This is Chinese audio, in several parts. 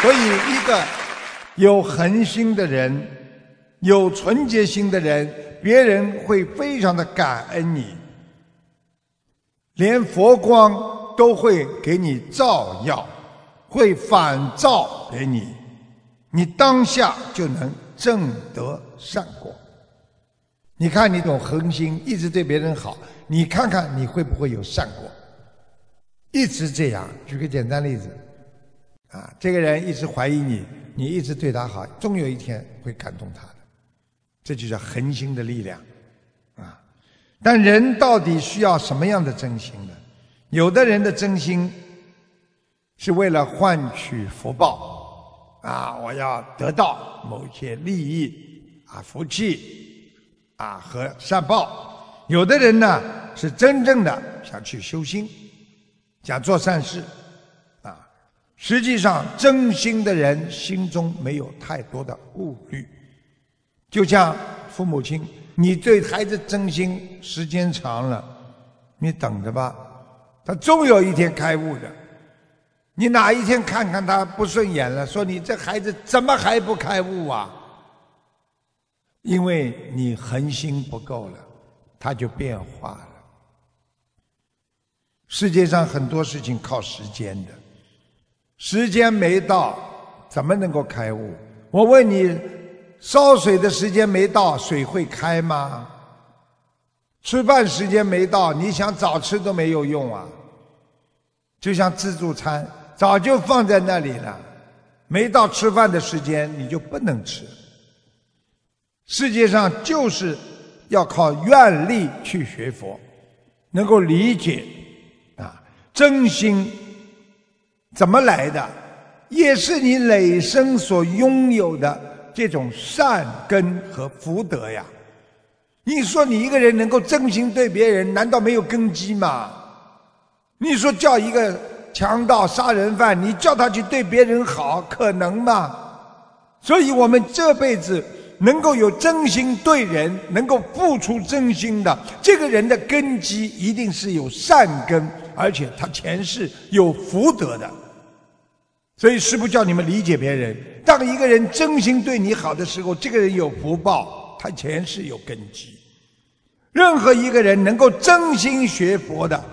所以一个有恒心的人，有纯洁心的人，别人会非常的感恩你，连佛光都会给你照耀，会反照给你，你当下就能证得善果。你看你有恒心，一直对别人好，你看看你会不会有善果？一直这样。举个简单例子这个人一直怀疑你，你一直对他好，终有一天会感动他的。这就叫恒心的力量但人到底需要什么样的真心呢？有的人的真心是为了换取福报我要得到某些利益福气和善报。有的人呢是真正的想去修心，想做善事实际上真心的人心中没有太多的顾虑。就像父母亲，你对孩子真心，时间长了你等着吧，他终有一天开悟的。你哪一天看看他不顺眼了，说你这孩子怎么还不开悟因为你恒心不够了，他就变化了。世界上很多事情靠时间的，时间没到怎么能够开悟？我问你，烧水的时间没到，水会开吗？吃饭时间没到，你想早吃都没有用就像自助餐早就放在那里了，没到吃饭的时间你就不能吃。世界上就是要靠愿力去学佛，能够理解真心怎么来的，也是你累生所拥有的这种善根和福德呀。你说你一个人能够真心对别人，难道没有根基吗？你说叫一个强盗杀人犯，你叫他去对别人好，可能吗？所以我们这辈子能够有真心对人，能够付出真心的，这个人的根基一定是有善根，而且他前世有福德的。所以师父叫你们理解别人，当一个人真心对你好的时候，这个人有福报，他前世有根基。任何一个人能够真心学佛的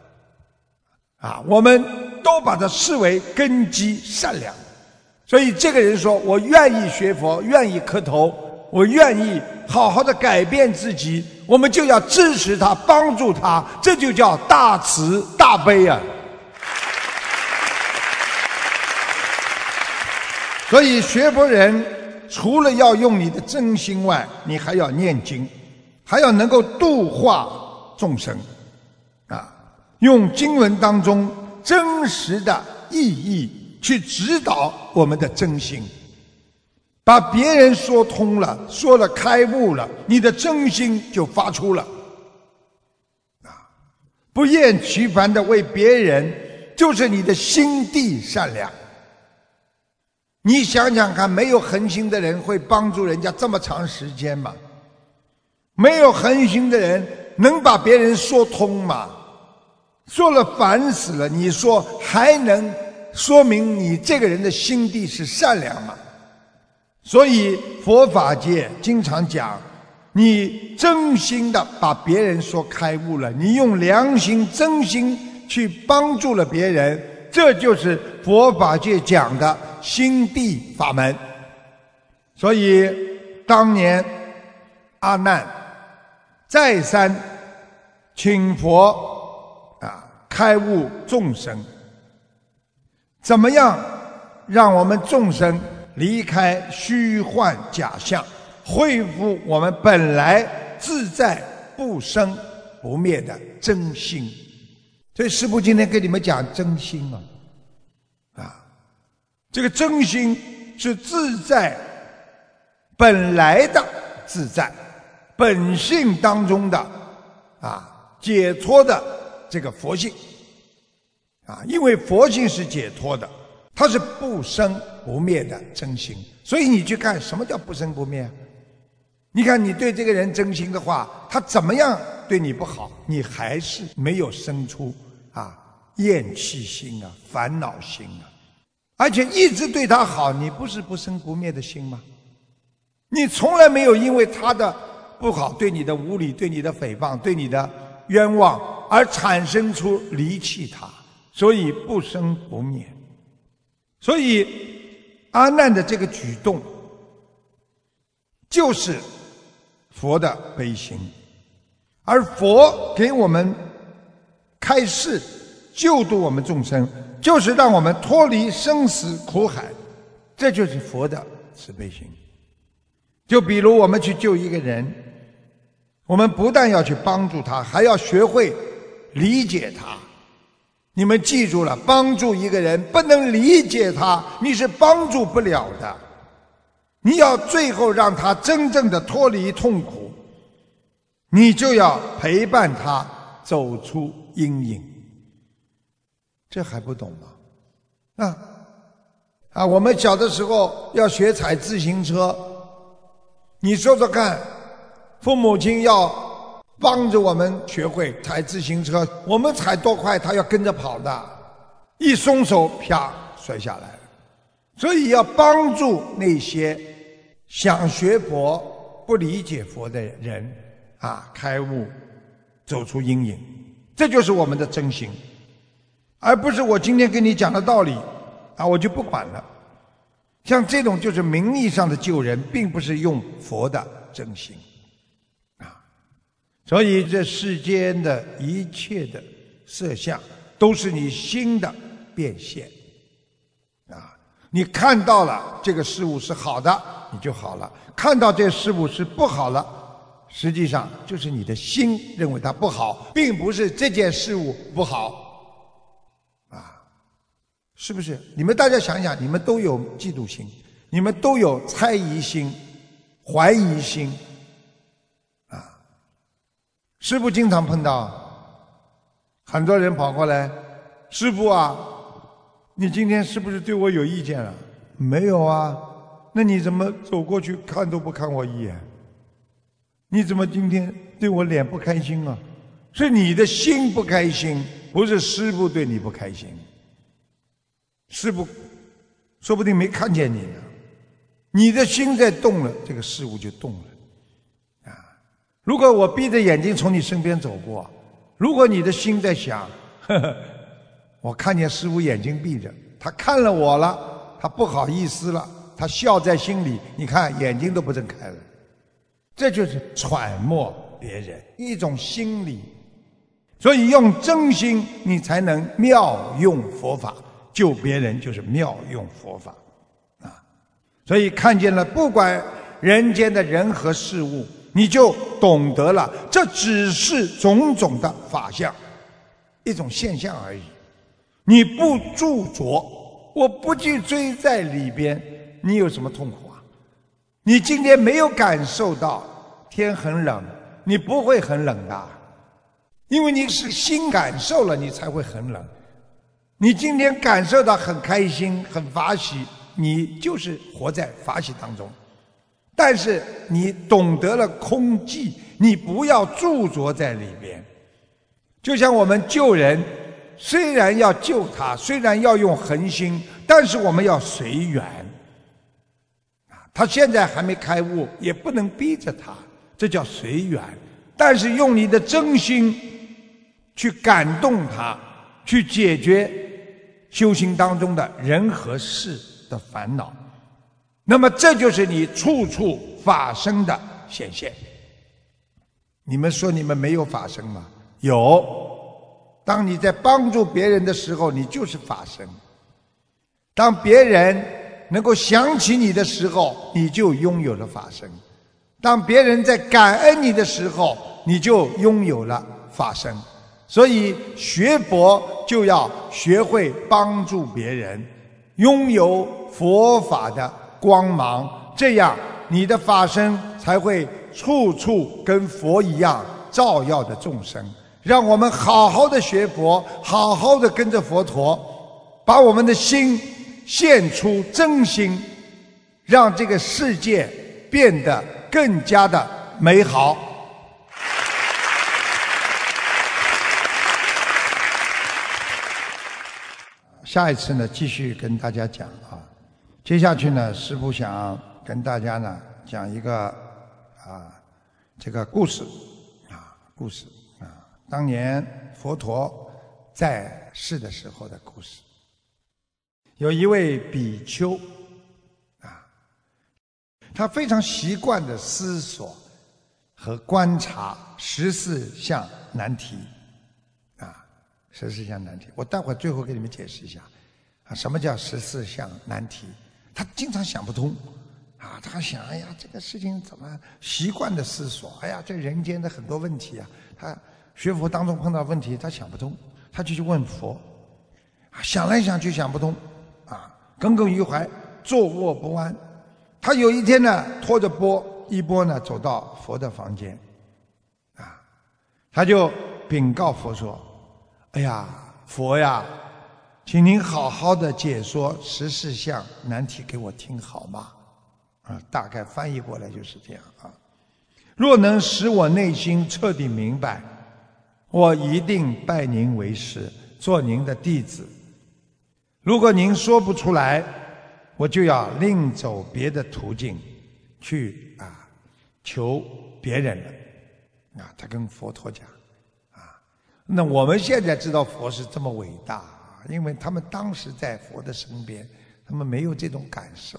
我们都把它视为根基善良。所以这个人说，我愿意学佛，愿意磕头，我愿意好好的改变自己，我们就要支持他，帮助他，这就叫大慈大悲所以学佛人除了要用你的真心外，你还要念经，还要能够度化众生用经文当中真实的意义去指导我们的真心，把别人说通了，说了开悟了，你的真心就发出了不厌其烦的为别人，就是你的心地善良。你想想看，没有恒心的人会帮助人家这么长时间吗？没有恒心的人能把别人说通吗？说了烦死了，你说还能说明你这个人的心地是善良吗？所以佛法界经常讲，你真心的把别人说开悟了，你用良心真心去帮助了别人，这就是佛法界讲的心地法门。所以当年阿难再三请佛开悟众生，怎么样让我们众生离开虚幻假象，恢复我们本来自在不生不灭的真心。所以师父今天跟你们讲真心这个真心是自在本来的自在，本性当中的解脱的这个佛性因为佛性是解脱的，它是不生不灭的真心。所以你去看什么叫不生不灭你看你对这个人真心的话，他怎么样对你不好，你还是没有生出厌弃心烦恼心而且一直对他好，你不是不生不灭的心吗？你从来没有因为他的不好，对你的无理，对你的诽谤，对你的冤枉而产生出离弃他，所以不生不灭。所以阿难的这个举动就是佛的悲心，而佛给我们开示救度我们众生，就是让我们脱离生死苦海，这就是佛的慈悲心。就比如我们去救一个人，我们不但要去帮助他，还要学会理解他。你们记住了，帮助一个人不能理解他，你是帮助不了的。你要最后让他真正的脱离痛苦，你就要陪伴他走出阴影。这还不懂吗？我们小的时候要学踩自行车，你说说看，父母亲要帮着我们学会踩自行车，我们踩多快他要跟着跑的，一松手啪摔下来了。所以要帮助那些想学佛不理解佛的人开悟，走出阴影，这就是我们的真心，而不是我今天跟你讲的道理我就不管了。像这种就是名义上的救人，并不是用佛的真心所以这世间的一切的色相都是你心的变现你看到了这个事物是好的，你就好了；看到这事物是不好了，实际上就是你的心认为它不好，并不是这件事物不好是不是？你们大家想想，你们都有嫉妒心，你们都有猜疑心、怀疑心师父经常碰到很多人跑过来，师父你今天是不是对我有意见了？没有那你怎么走过去看都不看我一眼？你怎么今天对我脸不开心是你的心不开心，不是师父对你不开心。师父说不定没看见你呢，你的心在动了，这个事物就动了如果我闭着眼睛从你身边走过，如果你的心在想我看见师父眼睛闭着，他看了我了，他不好意思了，他笑在心里，你看眼睛都不睁开了，这就是揣摩别人一种心理。所以用真心你才能妙用佛法，救别人就是妙用佛法所以看见了不管人间的人和事物，你就懂得了这只是种种的法相，一种现象而已。你不著着，我不去追在里边，你有什么痛苦你今天没有感受到天很冷，你不会很冷的，因为你是心感受了，你才会很冷。你今天感受到很开心很法喜，你就是活在法喜当中。但是你懂得了空寂，你不要驻着在里边。就像我们救人，虽然要救他，虽然要用恒心，但是我们要随缘他现在还没开悟，也不能逼着他，这叫随缘。但是用你的真心去感动他，去解决修行当中的人和事的烦恼，那么这就是你处处法身的显现。你们说你们没有法身吗？有。当你在帮助别人的时候，你就是法身。当别人能够想起你的时候，你就拥有了法身。当别人在感恩你的时候，你就拥有了法身。所以学佛就要学会帮助别人，拥有佛法的光芒，这样你的法身才会处处跟佛一样照耀着众生。让我们好好的学佛，好好的跟着佛陀，把我们的心现出真心，让这个世界变得更加的美好。 下一次呢继续跟大家讲啊。接下去呢，师父想跟大家呢讲一个这个故事啊，当年佛陀在世的时候的故事。有一位比丘啊，他非常习惯的思索和观察14项难题啊，14项难题，我待会儿最后给你们解释一下啊，什么叫14项难题？他经常想不通啊，他想，哎呀，这个事情怎么习惯的思索？哎呀，这人间的很多问题啊，他学佛当中碰到问题，他想不通，他就去问佛，想来想去想不通，啊，耿耿于怀，坐卧不安。他有一天呢，拖着衣钵呢，走到佛的房间，啊，他就禀告佛说：“哎呀，佛呀，请您好好的解说14项难题给我听好吗？”啊，大概翻译过来就是这样啊。若能使我内心彻底明白，我一定拜您为师，做您的弟子。如果您说不出来，我就要另走别的途径去求别人了。他跟佛陀讲那我们现在知道佛是这么伟大因为他们当时在佛的身边，他们没有这种感受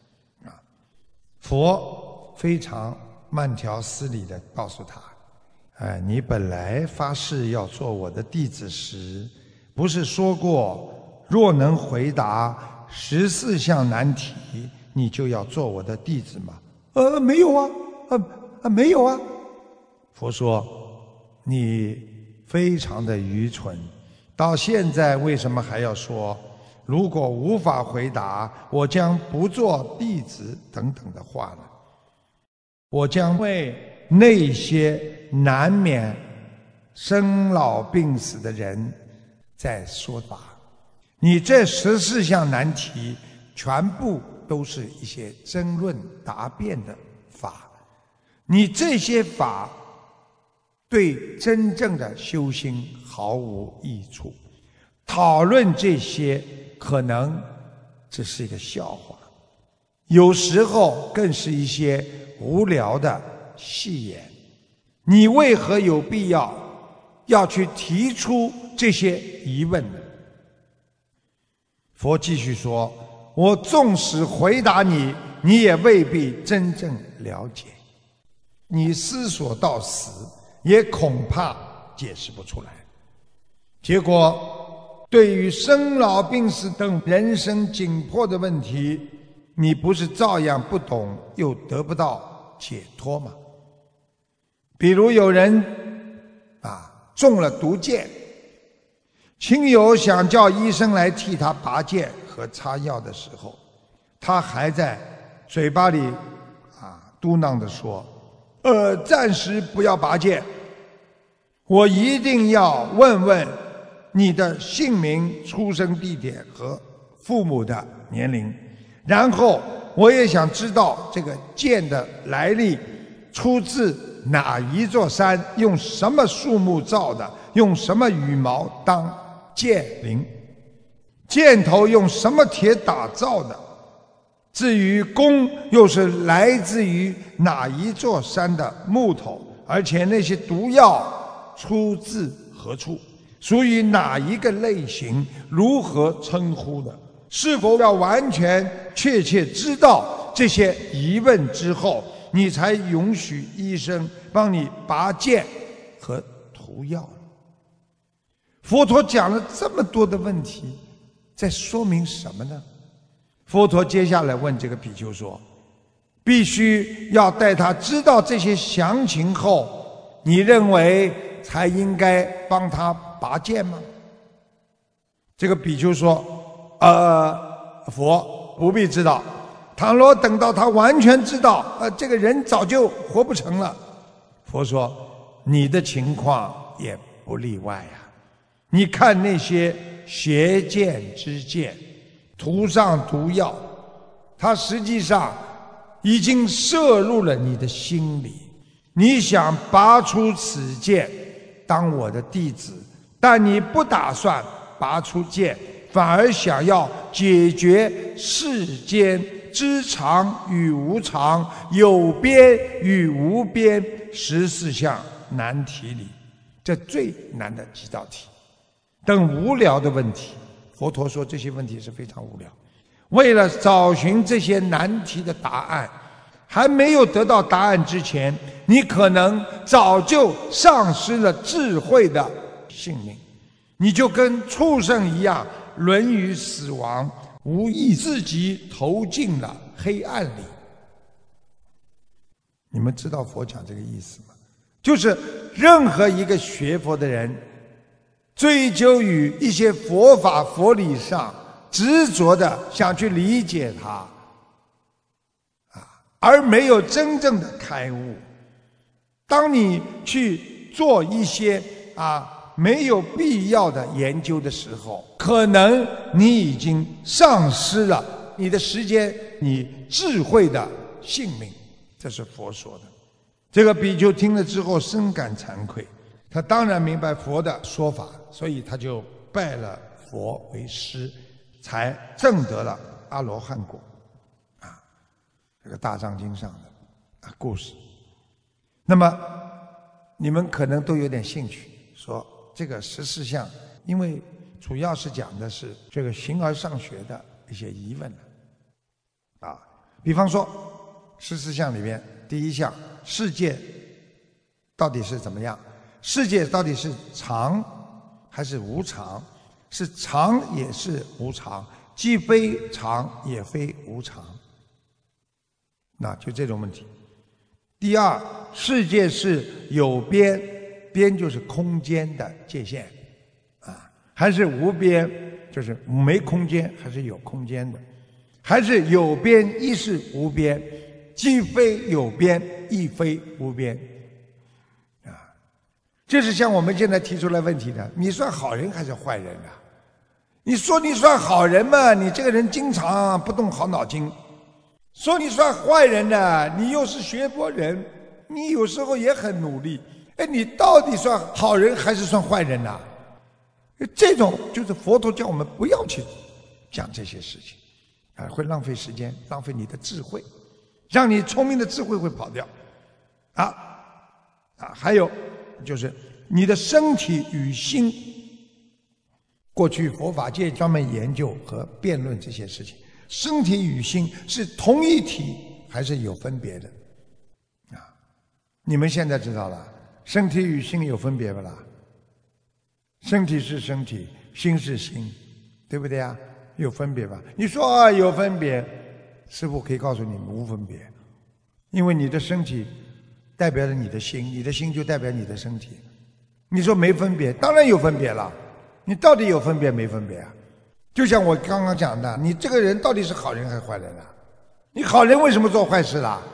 佛非常慢条斯理地告诉他，你本来发誓要做我的弟子时，不是说过若能回答14项难题，你就要做我的弟子吗？没有啊，没有啊。佛说，你非常的愚蠢，到现在为什么还要说如果无法回答，我将不做弟子等等的话呢？我将为那些难免生老病死的人在说法。你这14项难题全部都是一些争论答辩的法，你这些法对真正的修心毫无益处，讨论这些可能只是一个笑话，有时候更是一些无聊的戏言。你为何有必要去提出这些疑问呢？佛继续说，我纵使回答你，你也未必真正了解，你思索到死也恐怕解释不出来。结果对于生老病死等人生紧迫的问题，你不是照样不懂又得不到解脱吗？比如有人中了毒箭，亲友想叫医生来替他拔箭和擦药的时候，他还在嘴巴里嘟囔地说，暂时不要拔箭，我一定要问问你的姓名、出生地点和父母的年龄，然后我也想知道这个箭的来历，出自哪一座山，用什么树木造的，用什么羽毛当箭翎，箭头用什么铁打造的，至于弓又是来自于哪一座山的木头，而且那些毒药出自何处，属于哪一个类型，如何称呼的，是否要完全确切知道这些疑问之后，你才允许医生帮你拔箭和涂药。佛陀讲了这么多的问题，在说明什么呢？佛陀接下来问这个比丘说，必须要待他知道这些详情后，你认为才应该帮他拔箭吗？这个比丘说，佛不必知道，倘若等到他完全知道，这个人早就活不成了。佛说，你的情况也不例外呀。你看那些邪见之箭，涂上毒药，它实际上已经摄入了你的心里。你想拔出此箭当我的弟子，但你不打算拔出箭反而想要解决世间知常与无常、有边与无边14项难题里，这最难的几道题，等无聊的问题。佛陀说这些问题是非常无聊。为了找寻这些难题的答案，还没有得到答案之前，你可能早就丧失了智慧的性命，你就跟畜生一样沦于死亡，无意自己投进了黑暗里。你们知道佛讲这个意思吗？就是任何一个学佛的人，追究于一些佛法佛理上，执着的想去理解它，而没有真正的开悟。当你去做一些没有必要的研究的时候，可能你已经丧失了你的时间，你智慧的性命。这是佛说的。这个比丘听了之后深感惭愧，他当然明白佛的说法，所以他就拜了佛为师，才证得了阿罗汉果。这个大藏经上的故事。那么你们可能都有点兴趣，说这个14项，因为主要是讲的是这个形而上学的一些疑问比方说14项里边第一项，世界到底是怎么样？世界到底是常还是无常？是常也是无常，既非常也非无常。那就这种问题。第二，世界是有边，边就是空间的界限还是无边，就是没空间还是有空间的，还是有边亦是无边，既非有边亦非无边这是像我们现在提出来问题的，你算好人还是坏人你说你算好人嘛，你这个人经常不动好脑筋；说你算坏人呢，你又是学佛人，你有时候也很努力。你到底算好人还是算坏人呢？这种就是佛陀叫我们不要去讲这些事情会浪费时间，浪费你的智慧，让你聪明的智慧会跑掉还有就是你的身体与心。过去佛法界专门研究和辩论这些事情，身体与心是同一体还是有分别的你们现在知道了，身体与心有分别不啦？身体是身体，心是心，对不对有分别吧？你说有分别，师父可以告诉你们无分别，因为你的身体代表了你的心，你的心就代表你的身体。你说没分别，当然有分别了。你到底有分别没分别就像我刚刚讲的，你这个人到底是好人还是坏人你好人为什么做坏事啦？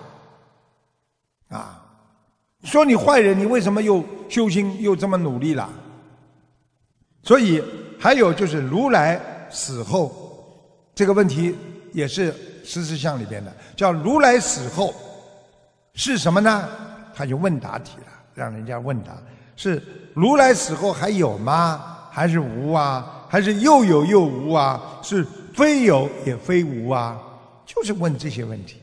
说你坏人，你为什么又修心又这么努力了？所以还有就是如来死后这个问题也是14项里边的，叫如来死后是什么呢？他就问答题了，让人家问答，是如来死后还有吗？还是无还是又有又无是非有也非无就是问这些问题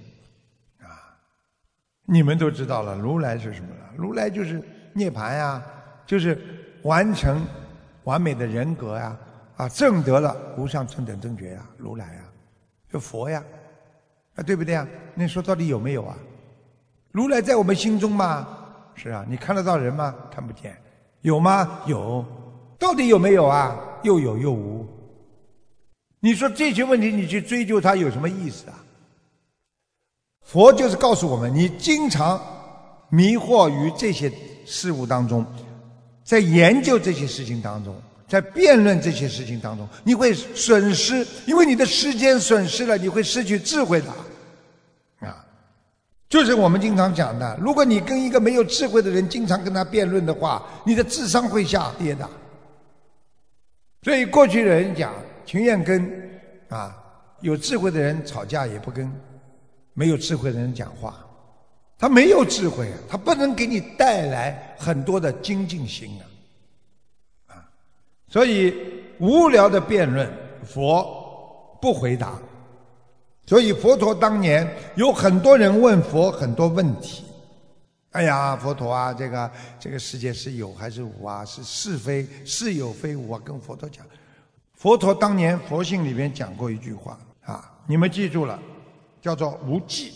你们都知道了，如来是什么了？如来就是涅槃就是完成完美的人格证得了无上正等正觉如来就佛对不对那说到底有没有如来在我们心中吗？是你看得到人吗？看不见。有吗？有。到底有没有又有又无。你说这些问题你去追究它有什么意思佛就是告诉我们，你经常迷惑于这些事物当中，在研究这些事情当中，在辩论这些事情当中，你会损失，因为你的时间损失了，你会失去智慧的就是我们经常讲的，如果你跟一个没有智慧的人经常跟他辩论的话，你的智商会下跌的。所以过去的人讲，情愿跟有智慧的人吵架，也不跟没有智慧的人讲话。他没有智慧他不能给你带来很多的精进心所以无聊的辩论佛不回答。所以佛陀当年有很多人问佛很多问题。哎呀，佛陀啊，这个世界是有还是无啊？是非是有非无啊？跟佛陀讲。佛陀当年佛性里面讲过一句话啊，你们记住了，叫做无记，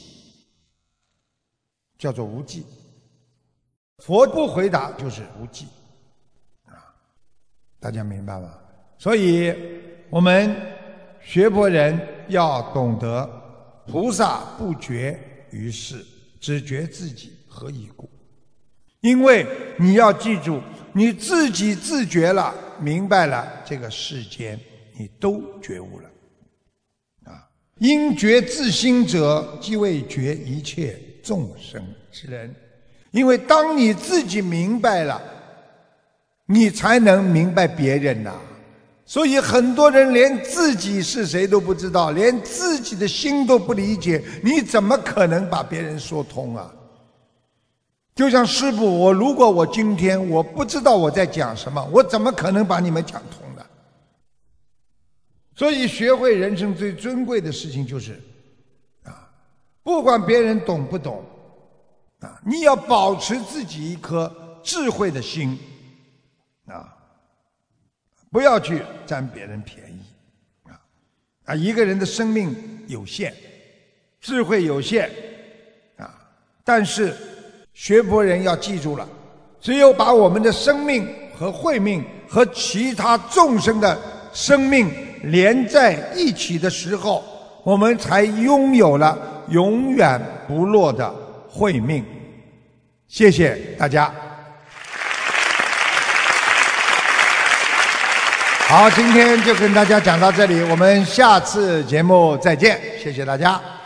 叫做无记。佛不回答就是无记啊，大家明白吗？所以我们学佛人要懂得菩萨不觉于世，只觉自己何以故？因为你要记住，你自己自觉了，明白了这个世间，你都觉悟了啊！因觉自心者，即为觉一切众生之人。因为当你自己明白了，你才能明白别人呐。所以很多人连自己是谁都不知道，连自己的心都不理解，你怎么可能把别人说通啊？就像师父，如果我今天我不知道我在讲什么，我怎么可能把你们讲通呢？所以学会人生最尊贵的事情就是不管别人懂不懂你要保持自己一颗智慧的心不要去占别人便宜一个人的生命有限，智慧有限但是学佛人要记住了，只有把我们的生命和慧命和其他众生的生命连在一起的时候，我们才拥有了永远不落的慧命。谢谢大家。好，今天就跟大家讲到这里，我们下次节目再见，谢谢大家。